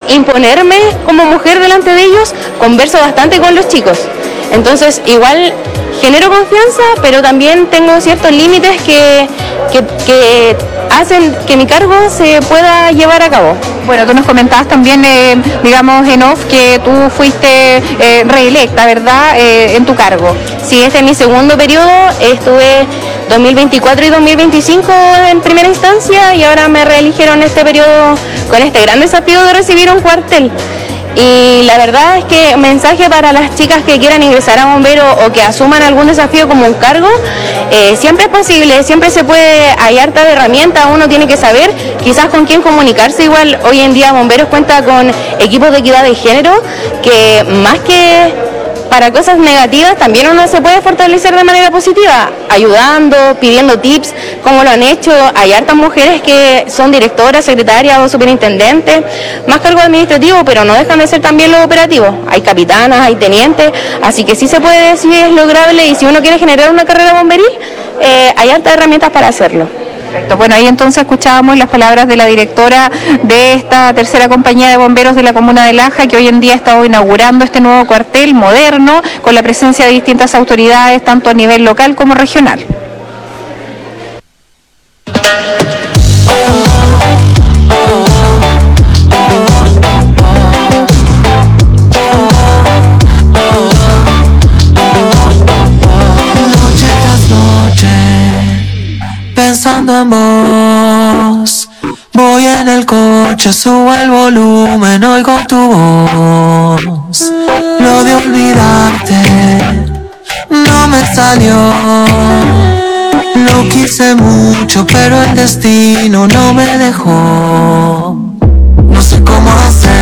imponerme como mujer delante de ellos, converso bastante con los chicos. Entonces, igual genero confianza, pero también tengo ciertos límites que hacen que mi cargo se pueda llevar a cabo. Bueno, tú nos comentabas también, digamos, en off, que tú fuiste reelecta, ¿verdad?, en tu cargo. Sí, este es mi segundo periodo, estuve 2024 y 2025 en primera instancia y ahora me reeligieron este periodo con este gran desafío de recibir un cuartel. Y la verdad es que mensaje para las chicas que quieran ingresar a bomberos o que asuman algún desafío como un cargo, siempre es posible, siempre se puede, hay harta de herramientas, uno tiene que saber quizás con quién comunicarse. Igual hoy en día Bomberos cuenta con equipos de equidad de género que más que para cosas negativas también uno se puede fortalecer de manera positiva, ayudando, pidiendo tips, como lo han hecho. Hay hartas mujeres que son directoras, secretarias o superintendentes, más cargo administrativo, pero no dejan de ser también los operativos. Hay capitanas, hay tenientes, así que sí se puede, sí es lograble, y si uno quiere generar una carrera bomberil, hay hartas herramientas para hacerlo. Perfecto. Bueno, ahí entonces escuchábamos las palabras de la directora de esta tercera compañía de bomberos de la comuna de Laja, que hoy en día está inaugurando este nuevo cuartel moderno con la presencia de distintas autoridades, tanto a nivel local como regional. Pensando en vos, voy en el coche, subo el volumen, oigo tu voz. Lo de olvidarte no me salió. Lo quise mucho, pero el destino no me dejó. No sé cómo hacer